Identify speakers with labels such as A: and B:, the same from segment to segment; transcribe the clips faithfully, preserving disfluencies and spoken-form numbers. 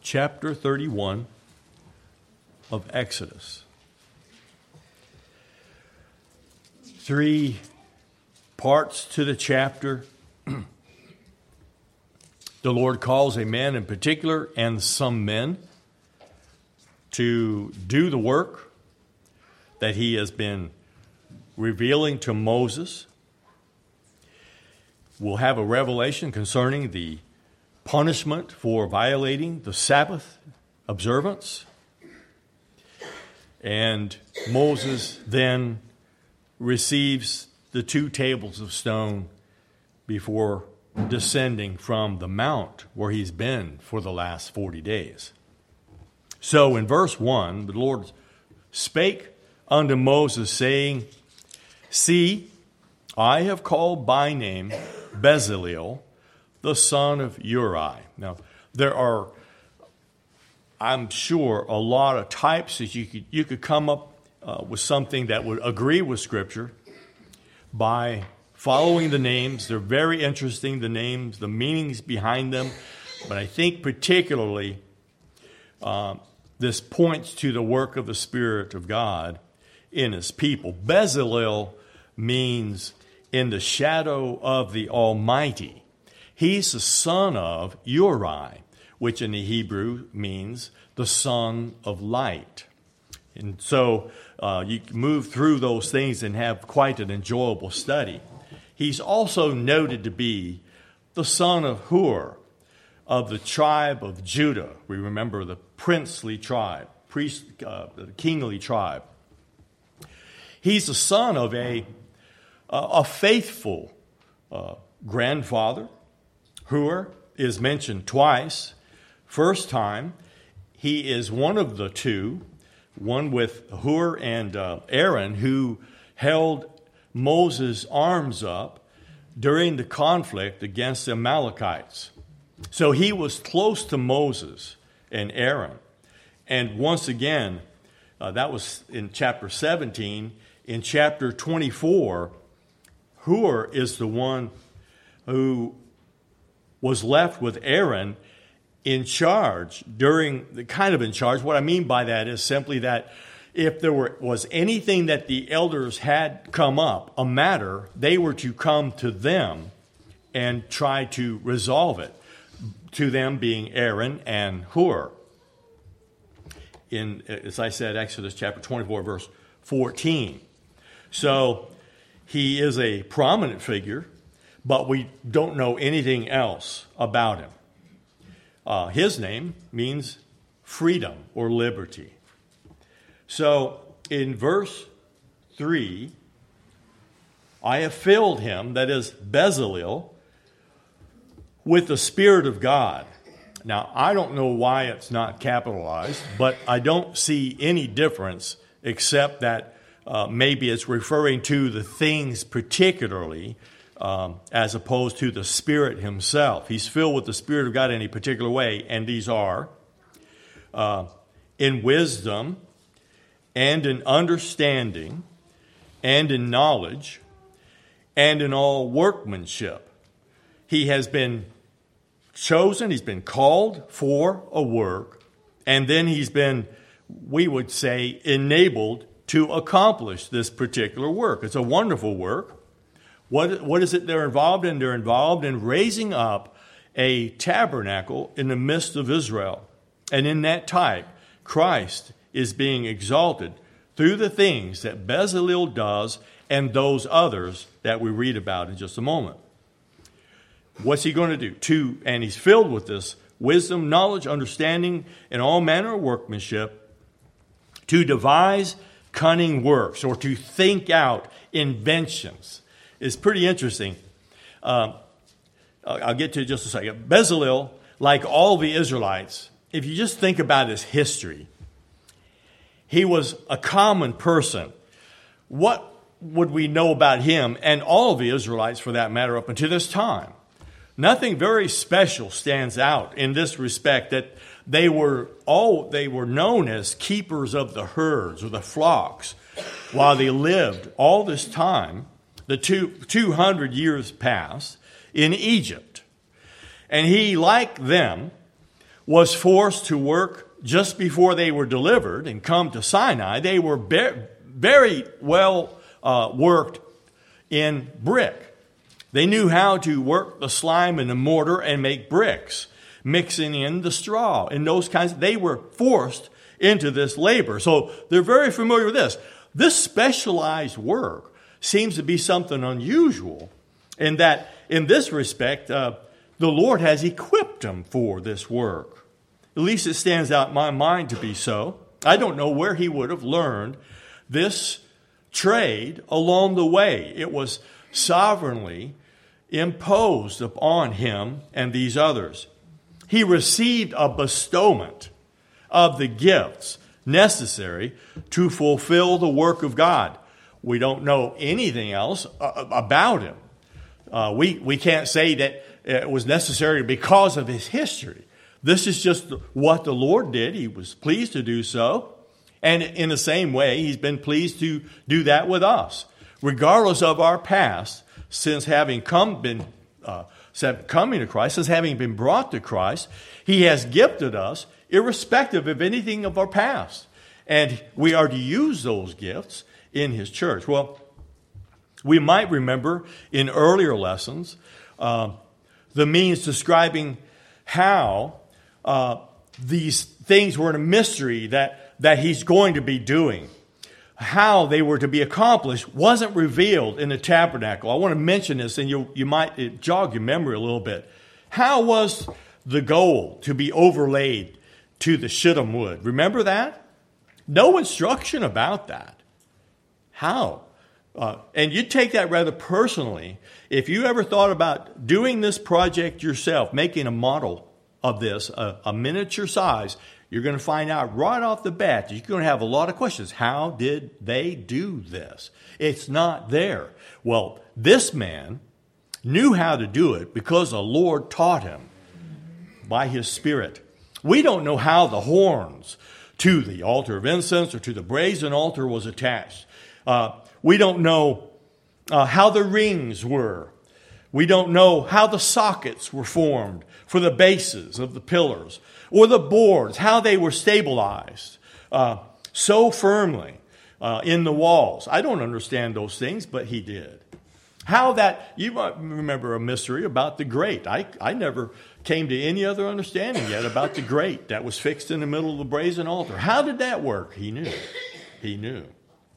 A: chapter thirty-one of Exodus. Three parts to the chapter. The Lord calls a man in particular and some men to do the work that he has been revealing to Moses. We'll have a revelation concerning the punishment for violating the Sabbath observance. And Moses then receives the two tables of stone before descending from the mount where he's been for the last forty days. So in verse one, the Lord spake unto Moses, saying, See, I have called by name Bezaleel, the son of Uri. Now, there are, I'm sure, a lot of types that you could, you could come up uh, with something that would agree with Scripture by following the names. They're very interesting, the names, the meanings behind them. But I think particularly uh, this points to the work of the Spirit of God in His people. Bezaleel means in the shadow of the Almighty. He's the son of Uri, which in the Hebrew means the son of light. And so uh, you can move through those things and have quite an enjoyable study. He's also noted to be the son of Hur, of the tribe of Judah. We remember the princely tribe, priest, uh, the kingly tribe. He's the son of a, uh, a faithful uh, grandfather. Hur is mentioned twice. First time, he is one of the two, one with Hur and uh, Aaron, who held Moses' arms up during the conflict against the Amalekites. So he was close to Moses and Aaron. And once again, uh, that was in chapter seventeen. In chapter twenty-four, Hur is the one who was left with Aaron in charge during the kind of in charge. What I mean by that is simply that if there were, was anything that the elders had come up, a matter, they were to come to them and try to resolve it, to them being Aaron and Hur. In, as I said, Exodus chapter twenty-four, verse fourteen. So he is a prominent figure, but we don't know anything else about him. Uh, his name means freedom or liberty. So in verse three, I have filled him, that is Bezaleel, with the Spirit of God. Now, I don't know why it's not capitalized, but I don't see any difference except that uh, maybe it's referring to the things particularly um, as opposed to the Spirit himself. He's filled with the Spirit of God in a particular way, and these are uh, in wisdom, and in understanding, and in knowledge, and in all workmanship. He has been chosen, he's been called for a work, and then he's been, we would say, enabled to accomplish this particular work. It's a wonderful work. What, what is it they're involved in? They're involved in raising up a tabernacle in the midst of Israel. And in that type, Christ is being exalted through the things that Bezaleel does and those others that we read about in just a moment. What's he going to do? To, and he's filled with this wisdom, knowledge, understanding, and all manner of workmanship, to devise cunning works or to think out inventions. It's pretty interesting. Um, I'll get to it in just a second. Bezaleel, like all the Israelites, if you just think about his history, he was a common person. What would we know about him and all of the Israelites, for that matter, up until this time? Nothing very special stands out in this respect, that they were all they were known as keepers of the herds or the flocks while they lived all this time, the two, 200 years past, in Egypt. And he, like them, was forced to work just before they were delivered and come to Sinai, they were very well uh, worked in brick. They knew how to work the slime and the mortar and make bricks, mixing in the straw and those kinds. They were forced into this labor. So they're very familiar with this. This specialized work seems to be something unusual in that, in this respect, uh, the Lord has equipped them for this work. At least it stands out in my mind to be so. I don't know where he would have learned this trade along the way. It was sovereignly imposed upon him and these others. He received a bestowment of the gifts necessary to fulfill the work of God. We don't know anything else about him. Uh, we, we can't say that it was necessary because of his history. This is just what the Lord did. He was pleased to do so. And in the same way, he's been pleased to do that with us. Regardless of our past, since having come been uh, coming to Christ, since having been brought to Christ, he has gifted us irrespective of anything of our past. And we are to use those gifts in his church. Well, we might remember in earlier lessons uh, the means describing how uh, these things were a mystery that, that he's going to be doing. How they were to be accomplished wasn't revealed in the tabernacle. I want to mention this, and you you might jog your memory a little bit. How was the gold to be overlaid to the shittim wood? Remember that? No instruction about that. How? Uh, and you take that rather personally. If you ever thought about doing this project yourself, making a model of this, a, a miniature size, you're going to find out right off the bat that you're going to have a lot of questions. How did they do this? It's not there. Well, this man knew how to do it because the Lord taught him by his Spirit. We don't know how the horns to the altar of incense or to the brazen altar was attached. Uh, we don't know uh, how the rings were. We don't know how the sockets were formed for the bases of the pillars or the boards, how they were stabilized uh, so firmly uh, in the walls. I don't understand those things, but he did. How that, you might remember a mystery about the grate. I, I never came to any other understanding yet about the grate that was fixed in the middle of the brazen altar. How did that work? He knew. He knew.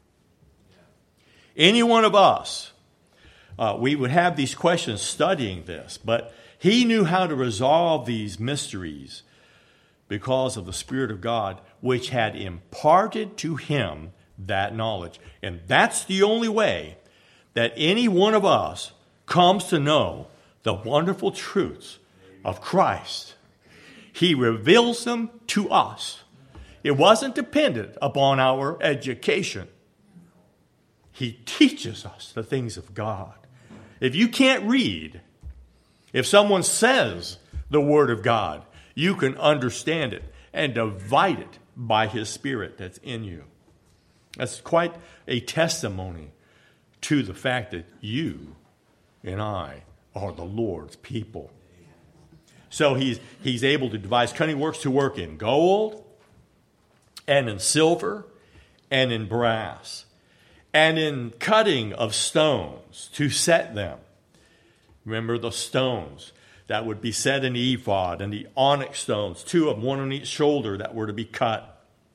A: Any one of us, uh, we would have these questions studying this, but he knew how to resolve these mysteries because of the Spirit of God, which had imparted to him that knowledge. And that's the only way that any one of us comes to know the wonderful truths of Christ. He reveals them to us. It wasn't dependent upon our education. He teaches us the things of God. If you can't read, if someone says the Word of God, you can understand it and divide it by his Spirit that's in you. That's quite a testimony to the fact that you and I are the Lord's people. So he's, he's able to devise cunning works to work in gold and in silver and in brass and in cutting of stones to set them. Remember the stones that would be set in the ephod and the onyx stones, two of them, one on each shoulder, that were to be cut.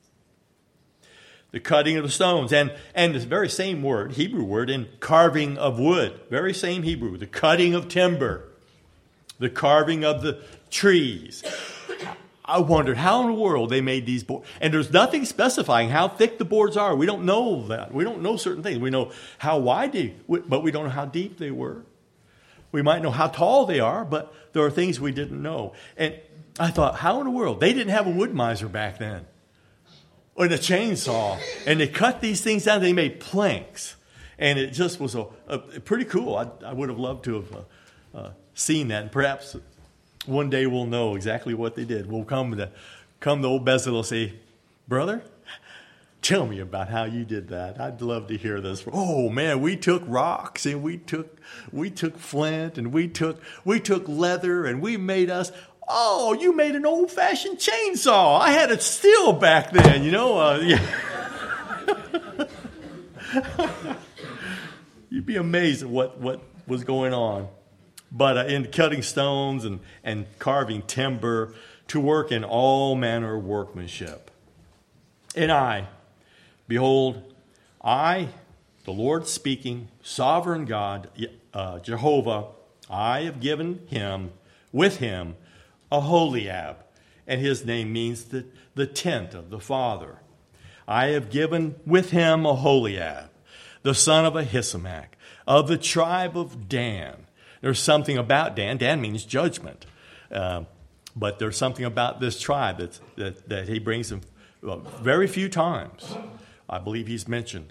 A: The cutting of the stones, and, and this very same word, Hebrew word, in carving of wood, very same Hebrew, the cutting of timber, the carving of the trees. I wondered how in the world they made these boards. And there's nothing specifying how thick the boards are. We don't know that. We don't know certain things. We know how wide they, but we don't know how deep they were. We might know how tall they are, but there are things we didn't know. And I thought, how in the world? They didn't have a wood miser back then. Or a chainsaw. And they cut these things down. They made planks. And it just was a, a pretty cool. I, I would have loved to have uh, uh, seen that. And perhaps one day we'll know exactly what they did. We'll come to, come to old Bezalel and say, brother, tell me about how you did that. I'd love to hear this. Oh man, we took rocks and we took we took flint and we took we took leather and we made us Oh, you made an old-fashioned chainsaw. I had a steel back then, you know. Uh, yeah. You'd be amazed at what, what was going on. But uh, in cutting stones and, and carving timber, to work in all manner of workmanship. And I, behold, I, the Lord speaking, sovereign God, uh, Jehovah, I have given him, with him, Aholiab, and his name means the, the tent of the Father. I have given with him Aholiab, the son of Ahisamach, of the tribe of Dan. There's something about Dan. Dan means judgment. Uh, but there's something about this tribe that's, that, that he brings him well, very few times. I believe he's mentioned.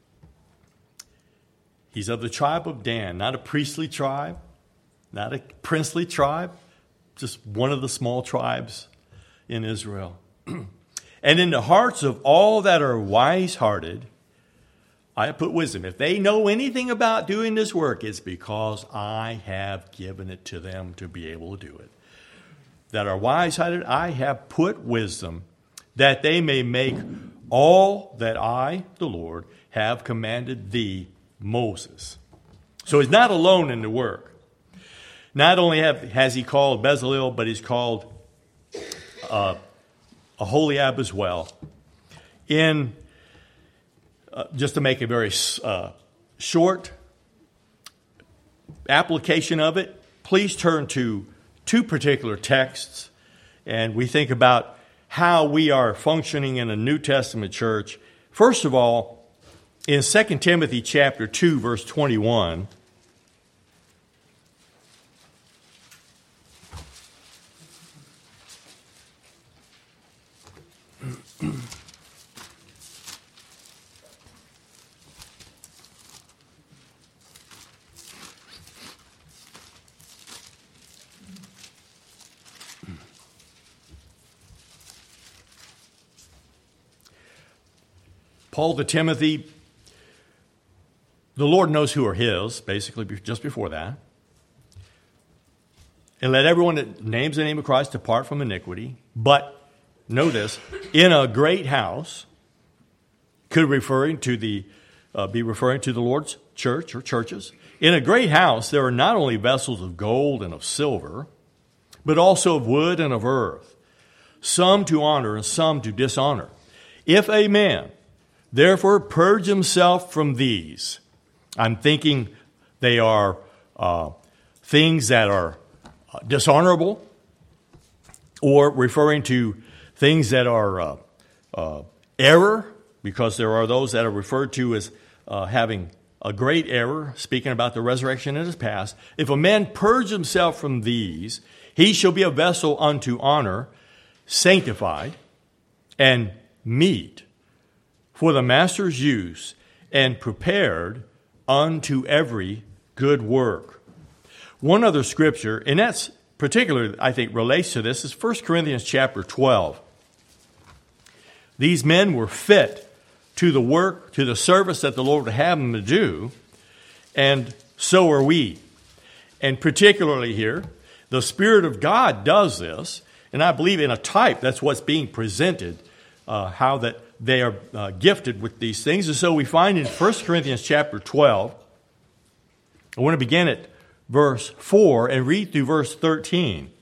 A: He's of the tribe of Dan, not a priestly tribe, not a princely tribe, just one of the small tribes in Israel. And in the hearts of all that are wise-hearted, I have put wisdom. If they know anything about doing this work, it's because I have given it to them to be able to do it. That are wise-hearted, I have put wisdom, that they may make all that I, the Lord, have commanded thee, Moses. So he's not alone in the work. Not only have, has he called Bezalel, but he's called uh, Aholiab as well. In uh, just to make a very uh, short application of it, please turn to two particular texts, and we think about how we are functioning in a New Testament church. First of all, in Second Timothy chapter two, verse twenty-one, Paul to Timothy, the Lord knows who are his, basically just before that. And let everyone that names the name of Christ depart from iniquity. But, know this, in a great house, could referring to the, uh, be referring to the Lord's church or churches. In a great house, there are not only vessels of gold and of silver, but also of wood and of earth, some to honor and some to dishonor. If a man therefore purge himself from these, I'm thinking they are uh, things that are uh, dishonorable, or referring to things that are uh, uh, error, because there are those that are referred to as uh, having a great error, speaking about the resurrection in his past. If a man purge himself from these, he shall be a vessel unto honor, sanctified, and meet for the master's use, and prepared unto every good work. One other scripture, and that's particular, I think, relates to this, is First Corinthians chapter twelve. These men were fit to the work, to the service that the Lord would have them to do, and so are we. And particularly here, the Spirit of God does this, and I believe in a type, that's what's being presented, uh, how that they are uh, gifted with these things. And so we find in First Corinthians chapter twelve, I want to begin at verse four and read through verse thirteen.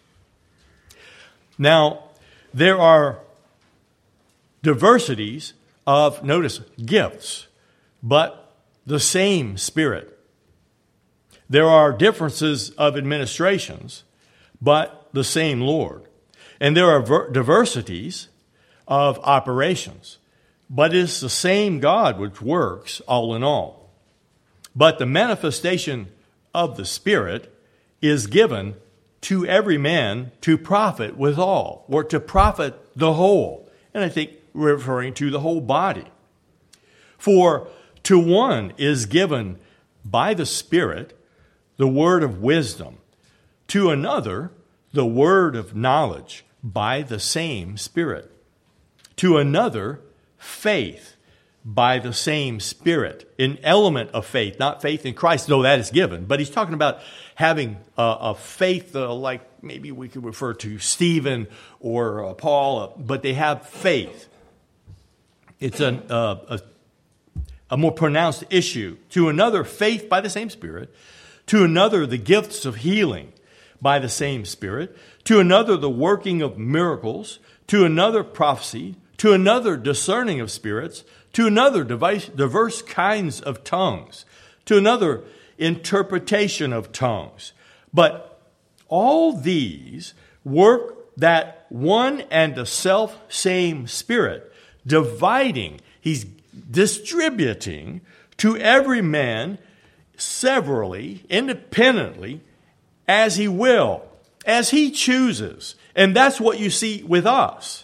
A: Now, there are diversities of, notice, gifts, but the same Spirit. There are differences of administrations, but the same Lord. And there are ver- diversities of operations, but it's the same God which works all in all. But the manifestation of the Spirit is given to every man to profit withal, or to profit the whole. And I think referring to the whole body. For to one is given by the Spirit the word of wisdom, to another the word of knowledge by the same Spirit, to another faith by the same Spirit, an element of faith, not faith in Christ, though that is given. But he's talking about having a, a faith uh, like maybe we could refer to Stephen or uh, Paul, uh, but they have faith. It's an, uh, a, a more pronounced issue. To another, faith by the same Spirit. To another, the gifts of healing by the same Spirit. To another, the working of miracles. To another, prophecy. To another, discerning of spirits. To another, device, diverse kinds of tongues. To another, interpretation of tongues. But all these work that one and the self same Spirit, dividing, he's distributing to every man severally, independently, as he will, as he chooses. And that's what you see with us.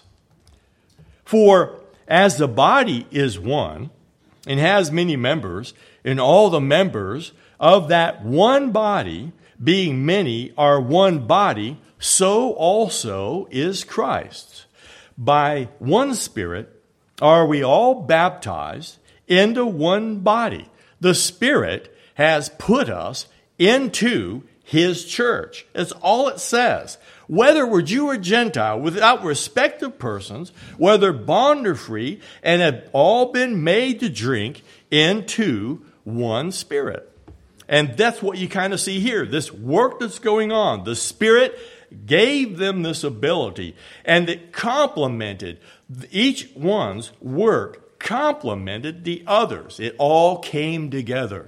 A: For as the body is one and has many members, and all the members of that one body, being many, are one body, so also is Christ. By one Spirit are we all baptized into one body. The Spirit has put us into His church. That's all it says. Whether we're Jew or Gentile, without respect of persons, whether bond or free, and have all been made to drink into one Spirit. And that's what you kind of see here. This work that's going on. The Spirit gave them this ability, and it complemented each one's work, complemented the others. It all came together.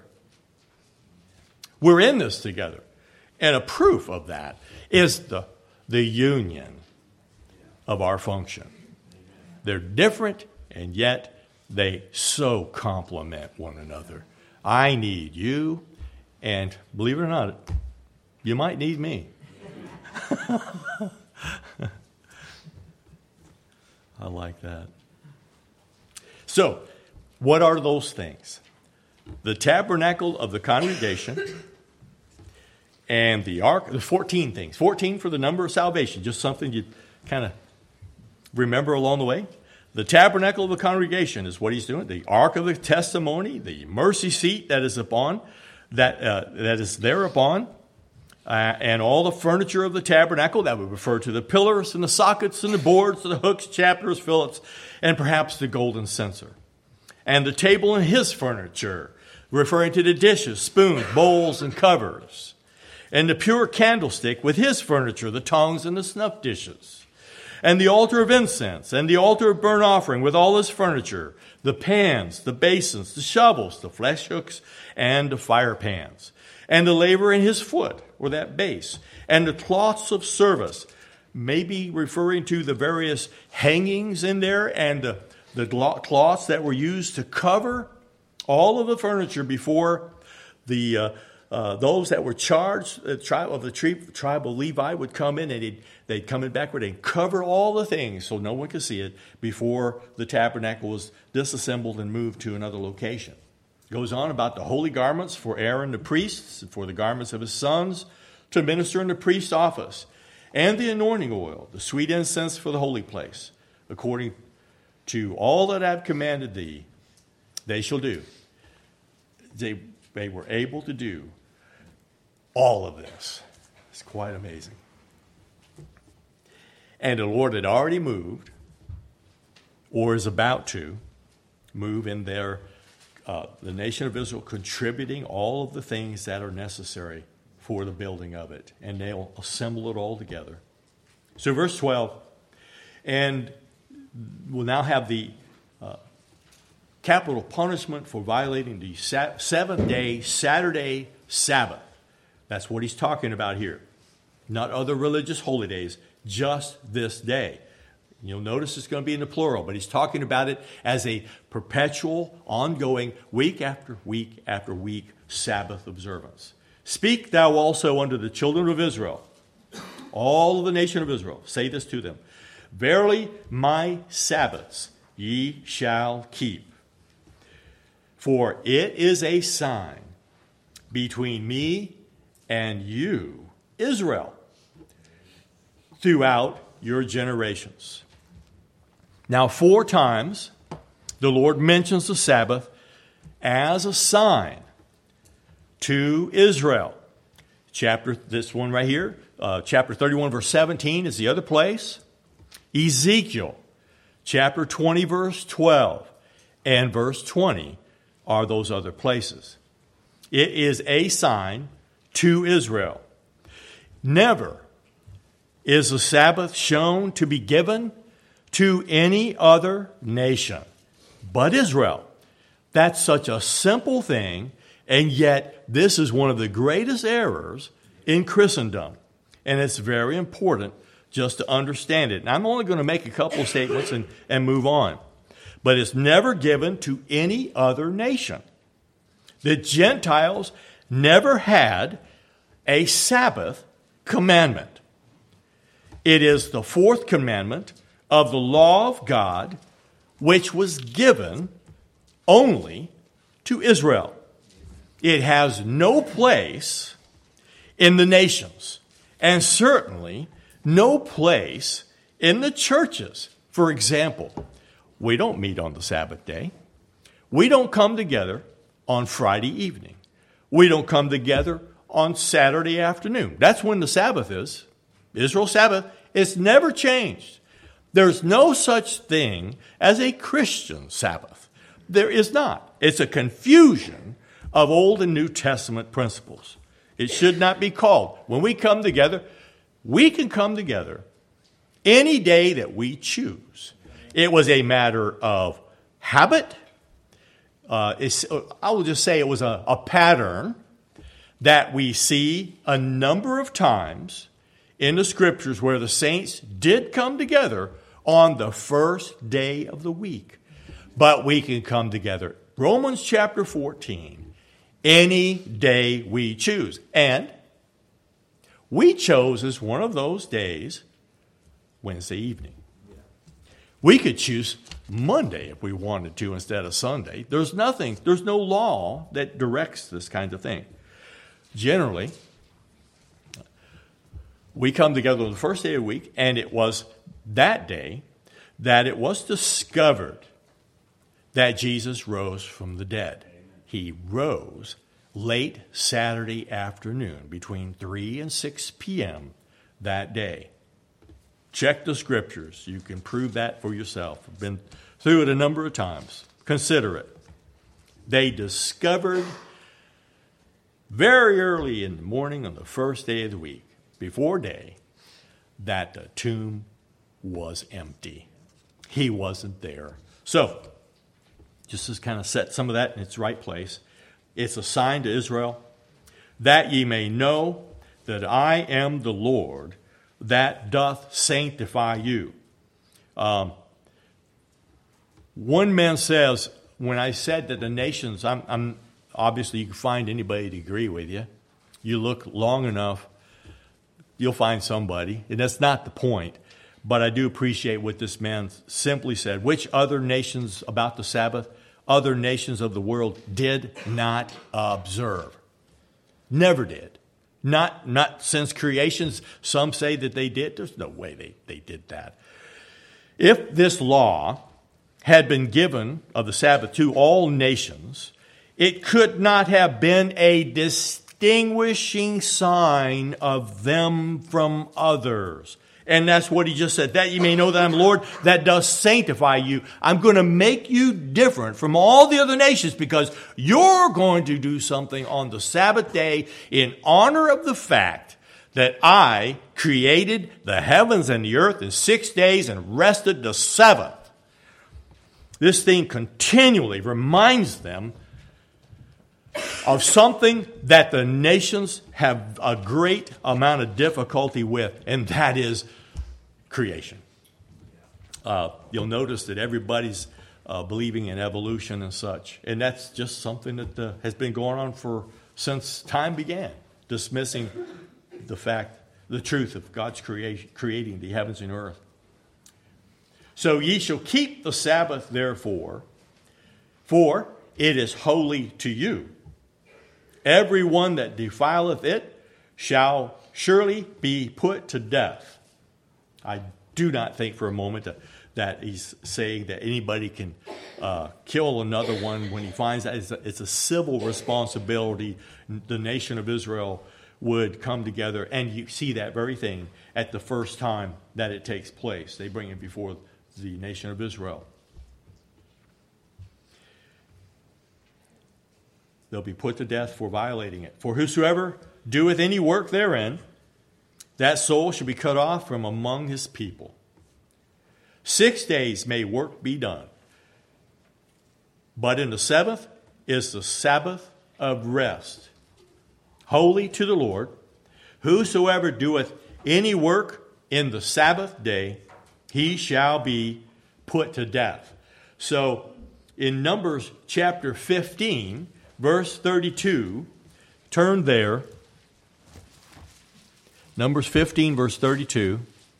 A: We're in this together. And a proof of that is the, the union of our function. They're different, and yet they so complement one another. I need you, and believe it or not, you might need me. I like that. So, what are those things? The tabernacle of the congregation and the ark. There's fourteen things. fourteen for the number of salvation. Just something you kind of remember along the way. The tabernacle of the congregation is what he's doing. The ark of the testimony, the mercy seat that is upon, that uh, that is thereupon, uh, and all the furniture of the tabernacle. That would refer to the pillars and the sockets and the boards, the hooks, chapters, fillets, and perhaps the golden censer. And the table and his furniture, referring to the dishes, spoons, bowls, and covers. And the pure candlestick with his furniture, the tongs and the snuff dishes. And the altar of incense, and the altar of burnt offering with all his furniture, the pans, the basins, the shovels, the flesh hooks, and the fire pans. And the laver in his foot, or that base. And the cloths of service, maybe referring to the various hangings in there, and the, the cloths that were used to cover all of the furniture before the uh, uh, those that were charged the tribe of the tribe, tribe of Levi would come in, and they'd, they'd come in backward and cover all the things so no one could see it before the tabernacle was disassembled and moved to another location. It goes on about the holy garments for Aaron the priests, and for the garments of his sons to minister in the priest's office, and the anointing oil, the sweet incense for the holy place, according to all that I have commanded thee, they shall do. They, they were able to do all of this. It's quite amazing. And the Lord had already moved, or is about to move in their, uh, the nation of Israel, contributing all of the things that are necessary for the building of it. And they'll assemble it all together. So verse twelve, and we'll now have the uh, capital punishment for violating the sa- seventh-day Saturday Sabbath. That's what he's talking about here. Not other religious holy days, just this day. You'll notice it's going to be in the plural, but he's talking about it as a perpetual, ongoing, week after week after week Sabbath observance. Speak thou also unto the children of Israel, all of the nation of Israel. Say this to them. Verily my Sabbaths ye shall keep. For it is a sign between me and you, Israel, throughout your generations. Now, four times the Lord mentions the Sabbath as a sign to Israel. Chapter, this one right here, uh, chapter thirty-one, verse seventeen is the other place. Ezekiel, chapter twenty, verse twelve, and verse twenty are those other places. It is a sign to Israel. Never is the Sabbath shown to be given to any other nation but Israel. That's such a simple thing, and yet this is one of the greatest errors in Christendom. And it's very important just to understand it. And I'm only going to make a couple of statements and, and move on. But it's never given to any other nation. The Gentiles never had a Sabbath commandment. It is the fourth commandment of the law of God, which was given only to Israel. It has no place in the nations, and certainly no place in the churches. For example, we don't meet on the Sabbath day. We don't come together on Friday evening. We don't come together on Saturday afternoon. That's when the Sabbath is. Israel's Sabbath. It's never changed. There's no such thing as a Christian Sabbath. There is not. It's a confusion of Old and New Testament principles. It should not be called. When we come together, we can come together any day that we choose. It was a matter of habit. Uh, it's, I will just say it was a, a pattern that we see a number of times in the Scriptures where the saints did come together on the first day of the week. But we can come together. Romans chapter fourteen, any day we choose. And we chose as one of those days Wednesday evening. We could choose Monday if we wanted to instead of Sunday. There's nothing, there's no law that directs this kind of thing. Generally, we come together on the first day of the week, and it was that day that it was discovered that Jesus rose from the dead. He rose late Saturday afternoon between three and six p.m. that day. Check the Scriptures. You can prove that for yourself. I've been through it a number of times. Consider it. They discovered very early in the morning on the first day of the week, before day, that the tomb was empty. He wasn't there. So, just to kind of set some of that in its right place, it's a sign to Israel that ye may know that I am the Lord that doth sanctify you. Um, one man says, when I said that the nations, I'm, I'm obviously you can find anybody to agree with you. You look long enough, you'll find somebody, and that's not the point. But I do appreciate what this man simply said. Which other nations about the Sabbath, other nations of the world did not observe? Never did. Not, not since creation. Some say that they did. There's no way they, they did that. If this law had been given of the Sabbath to all nations, it could not have been a distinguishing sign of them from others. And that's what he just said. That you may know that I'm Lord that does sanctify you. I'm going to make you different from all the other nations because you're going to do something on the Sabbath day in honor of the fact that I created the heavens and the earth in six days and rested the seventh. This thing continually reminds them of something that the nations have a great amount of difficulty with, and that is creation. Uh, you'll notice that everybody's uh, believing in evolution and such, and that's just something that uh, has been going on for since time began, dismissing the fact, the truth of God's creation, creating the heavens and earth. So ye shall keep the Sabbath, therefore, for it is holy to you. Every one that defileth it shall surely be put to death. I do not think for a moment that, that he's saying that anybody can uh, kill another one when he finds that it's a, it's a civil responsibility. The nation of Israel would come together, and you see that very thing at the first time that it takes place. They bring it before the nation of Israel. They'll be put to death for violating it. For whosoever doeth any work therein, that soul shall be cut off from among his people. Six days may work be done, but in the seventh is the Sabbath of rest, holy to the Lord. Whosoever doeth any work in the Sabbath day, he shall be put to death. So in Numbers chapter fifteen, verse thirty-two, turn there. Numbers fifteen, verse thirty-two.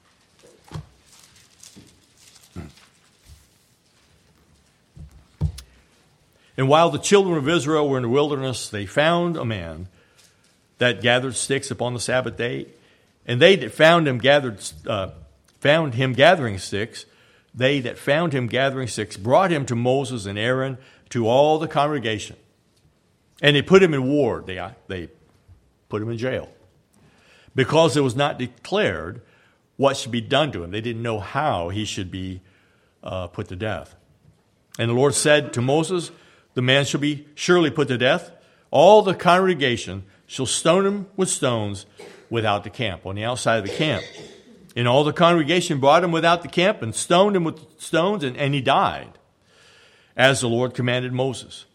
A: And while the children of Israel were in the wilderness, they found a man that gathered sticks upon the Sabbath day. And they that found him gathered, uh, found him gathering sticks, they that found him gathering sticks brought him to Moses and Aaron, to all the congregation. And they put him in ward. They, they put him in jail, because it was not declared what should be done to him. They didn't know how he should be uh, put to death. And the Lord said to Moses, the man shall be surely put to death. All the congregation shall stone him with stones without the camp, on the outside of the camp. And all the congregation brought him without the camp and stoned him with stones, and, and he died, as the Lord commanded Moses.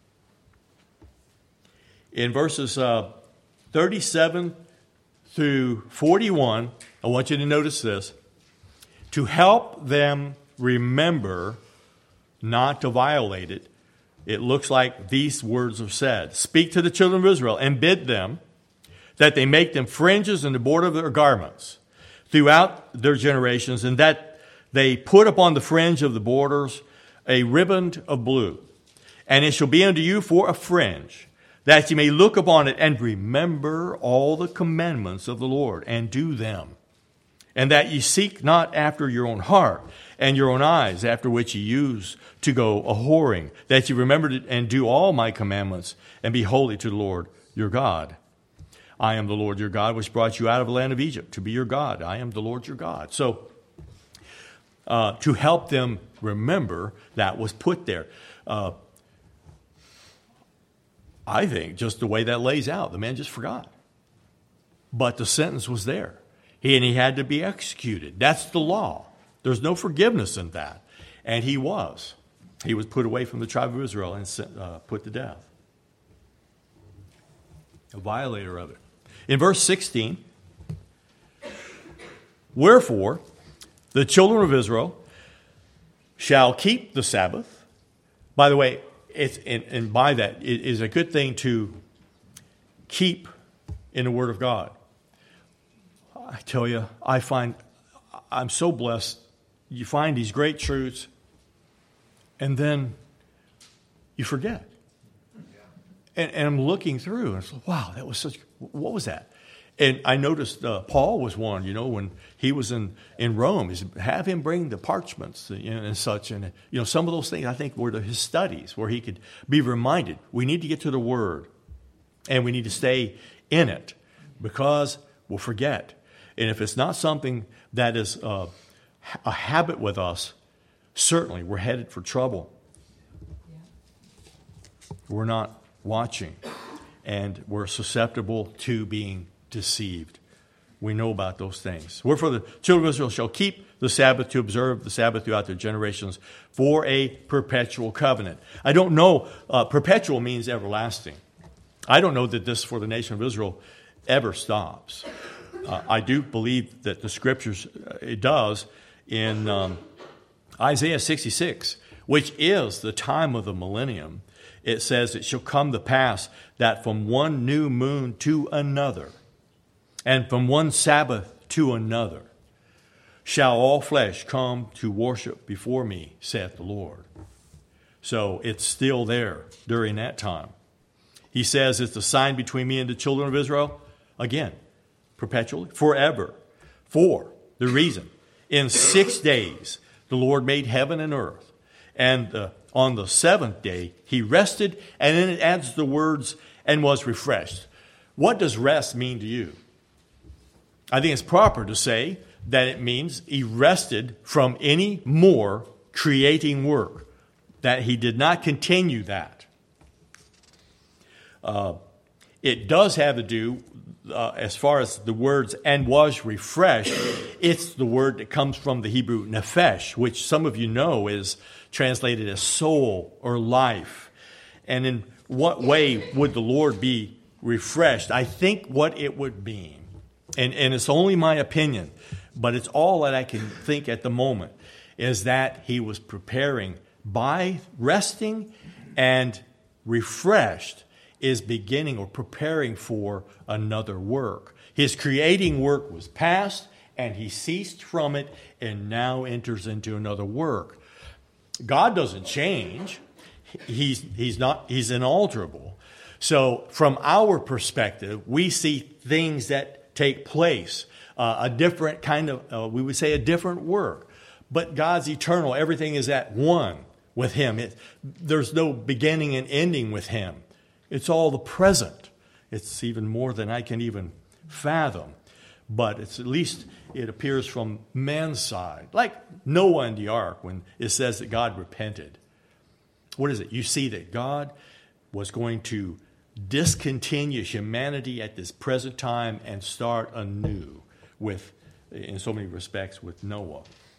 A: In verses uh, thirty-seven through forty-one, I want you to notice this. To help them remember not to violate it, it looks like these words are said. Speak to the children of Israel and bid them that they make them fringes in the border of their garments throughout their generations, and that they put upon the fringe of the borders a riband of blue. And it shall be unto you for a fringe, that ye may look upon it and remember all the commandments of the Lord and do them. And that ye seek not after your own heart and your own eyes, after which ye use to go a-whoring, that ye remember it and do all my commandments, and be holy to the Lord your God. I am the Lord your God, which brought you out of the land of Egypt to be your God. I am the Lord your God. So, uh, to help them remember, that was put there. Uh, I think just the way that lays out, the man just forgot. But the sentence was there. He, and he had to be executed. That's the law. There's no forgiveness in that. And he was. He was put away from the tribe of Israel and sent, uh, put to death. A violator of it. In verse sixteen, wherefore the children of Israel shall keep the Sabbath. By the way, it's, and, and by that, it is a good thing to keep in the Word of God. I tell you, I find, I'm so blessed. You find these great truths, and then you forget. And, and I'm looking through, and it's like, wow, that was such, what was that? And I noticed uh, Paul was one, you know, when he was in, in Rome, he said, have him bring the parchments, you know, and such. And, you know, some of those things I think were the, his studies, where he could be reminded, we need to get to the Word, and we need to stay in it, because we'll forget. And if it's not something that is uh, a habit with us, certainly we're headed for trouble. Yeah. We're not watching, and we're susceptible to being deceived. We know about those things. Wherefore the children of Israel shall keep the Sabbath, to observe the Sabbath throughout their generations, for a perpetual covenant. I don't know, uh, perpetual means everlasting. I don't know that this for the nation of Israel ever stops. Uh, I do believe that the Scriptures, uh, it does, in um, Isaiah sixty-six, which is the time of the millennium. It says, it shall come to pass that from one new moon to another, and from one Sabbath to another, shall all flesh come to worship before me, saith the Lord. So it's still there during that time. He says it's the sign between me and the children of Israel. Again, perpetually, forever. For the reason, In six days, the Lord made heaven and earth. And uh, on the seventh day, he rested. And then it adds the words, and was refreshed. What does rest mean to you? I think it's proper to say that it means he rested from any more creating work, that he did not continue that. Uh, it does have to do, uh, as far as the words, and was refreshed, it's the word that comes from the Hebrew nephesh, which some of you know is translated as soul or life. And in what way would the Lord be refreshed? I think what it would mean, and, and it's only my opinion, but it's all that I can think at the moment, is that he was preparing by resting, and refreshed is beginning or preparing for another work. His creating work was past, and he ceased from it and now enters into another work. God doesn't change. He's, he's not, he's inalterable. So from our perspective, we see things that take place, uh, a different kind of, uh, we would say a different work. But God's eternal. Everything is at one with him. It, there's no beginning and ending with him. It's all the present. It's even more than I can even fathom. But it's at least it appears from man's side. Like Noah in the ark, when it says that God repented. What is it? You see that God was going to discontinue humanity at this present time and start anew with, in so many respects, with Noah.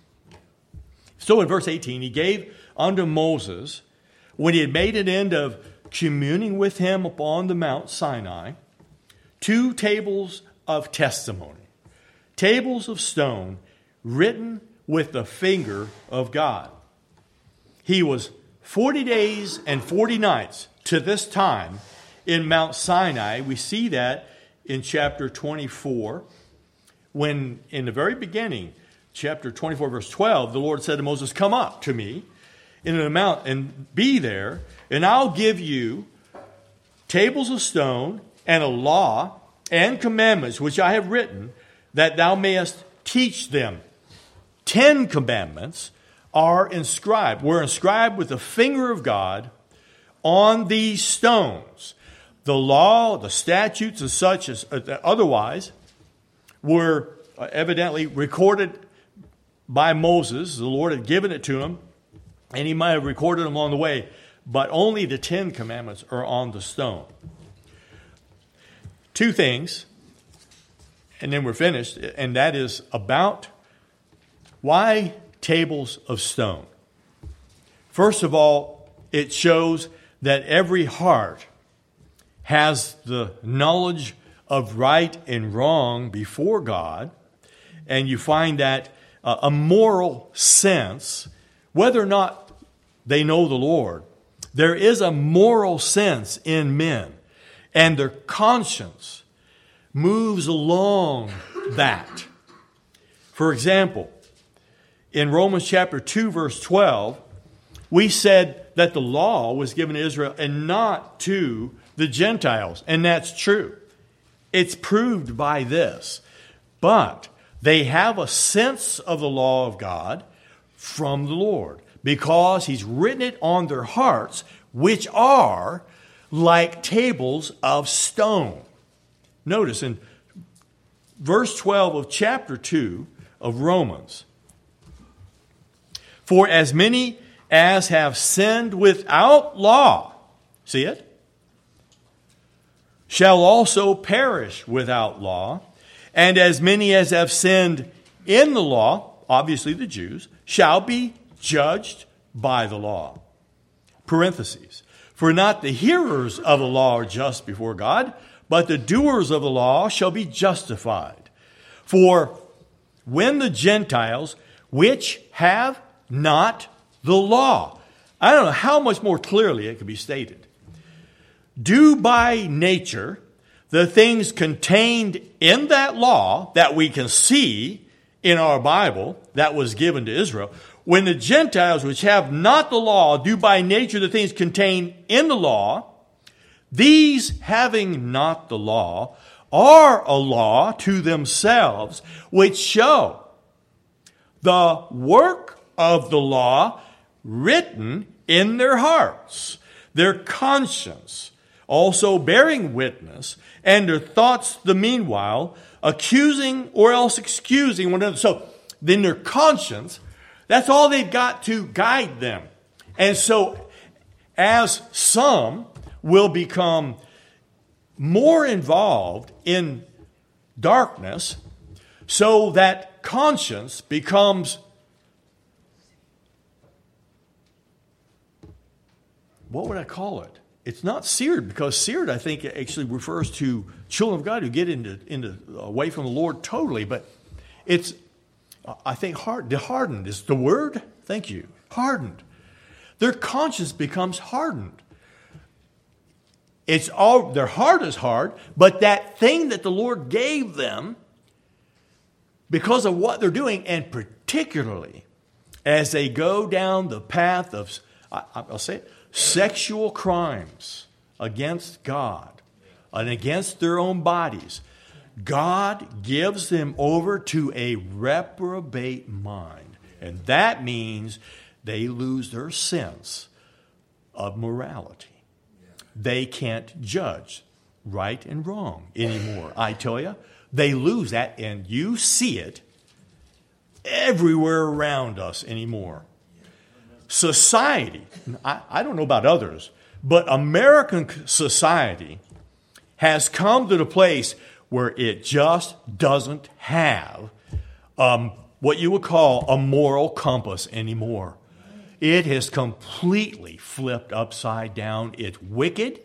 A: So in verse eighteen, he gave unto Moses, when he had made an end of communing with him upon the Mount Sinai, two tables of testimony, tables of stone written with the finger of God. He was forty days and forty nights to this time in Mount Sinai. We see that in chapter twenty-four, when in the very beginning, chapter twenty-four, verse twelve, the Lord said to Moses, come up to me in the mount and be there, and I'll give you tables of stone and a law and commandments which I have written, that thou mayest teach them. Ten commandments are inscribed, were inscribed with the finger of God on these stones. The law, the statutes, and such as uh, otherwise were uh, evidently recorded by Moses. The Lord had given it to him, and he might have recorded them along the way, but only the Ten Commandments are on the stone. Two things, and then we're finished, and that is about why tables of stone. First of all, it shows that every heart has the knowledge of right and wrong before God, and you find that uh, a moral sense, whether or not they know the Lord, there is a moral sense in men, and their conscience moves along that. For example, in Romans chapter two, verse twelve, we said that the law was given to Israel and not to the Gentiles. And that's true. It's proved by this. But they have a sense of the law of God from the Lord, because he's written it on their hearts, which are like tables of stone. Notice in verse twelve of chapter two of Romans, for as many as have sinned without law, see it? Shall also perish without law. And as many as have sinned in the law, obviously the Jews, shall be judged by the law. Parentheses. For not the hearers of the law are just before God, but the doers of the law shall be justified. For when the Gentiles, which have not the law, I don't know how much more clearly it could be stated, do by nature the things contained in that law that we can see in our Bible that was given to Israel. When the Gentiles, which have not the law, do by nature the things contained in the law, these having not the law are a law to themselves, which show the work of the law written in their hearts, their conscience also bearing witness, and their thoughts the meanwhile accusing or else excusing one another. So then their conscience, that's all they've got to guide them. And so as some will become more involved in darkness, so that conscience becomes, what would I call it? It's not seared, because seared, I think, actually refers to children of God who get into, into away from the Lord totally. But it's, I think, hard, hardened is the word. Thank you. Hardened. Their conscience becomes hardened. It's all, their heart is hard, but that thing that the Lord gave them, because of what they're doing, and particularly as they go down the path of, I, I'll say it, sexual crimes against God and against their own bodies, God gives them over to a reprobate mind. And that means they lose their sense of morality. They can't judge right and wrong anymore. I tell you, they lose that, and you see it everywhere around us anymore. Society, I, I don't know about others, but American society has come to the place where it just doesn't have um, what you would call a moral compass anymore. It has completely flipped upside down. It's wicked.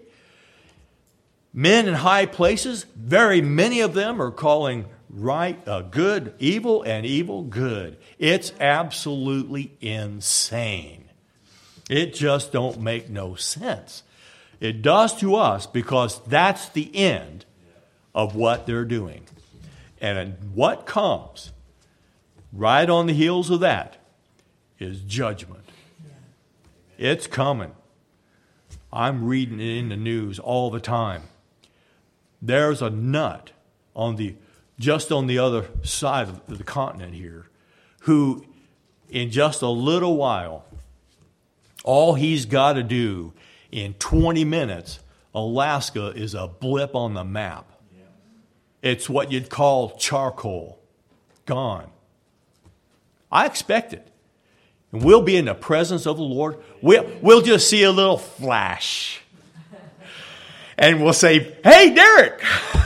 A: Men in high places, very many of them are calling right, uh, good, evil, and evil, good. It's absolutely insane. It just don't make no sense. It does to us, because that's the end of what they're doing. And what comes right on the heels of that is judgment. It's coming. I'm reading it in the news all the time. There's a nut on the just on the other side of the continent here, who in just a little while, all he's got to do in twenty minutes, Alaska is a blip on the map. It's what you'd call charcoal. Gone. I expect it. And we'll be in the presence of the Lord. We'll, we'll just see a little flash. And we'll say, hey, Derek.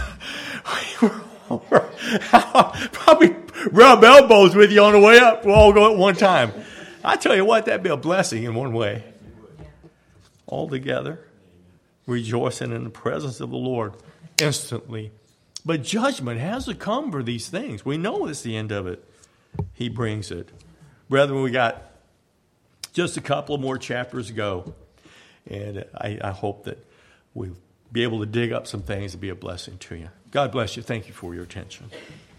A: Probably rub elbows with you on the way up. We'll all go at one time. I tell you what, that'd be a blessing in one way. All together, rejoicing in the presence of the Lord instantly. But judgment has to come for these things. We know it's the end of it. He brings it. Brethren, we got just a couple of more chapters to go. And I, I hope that we'll be able to dig up some things and be a blessing to you. God bless you. Thank you for your attention.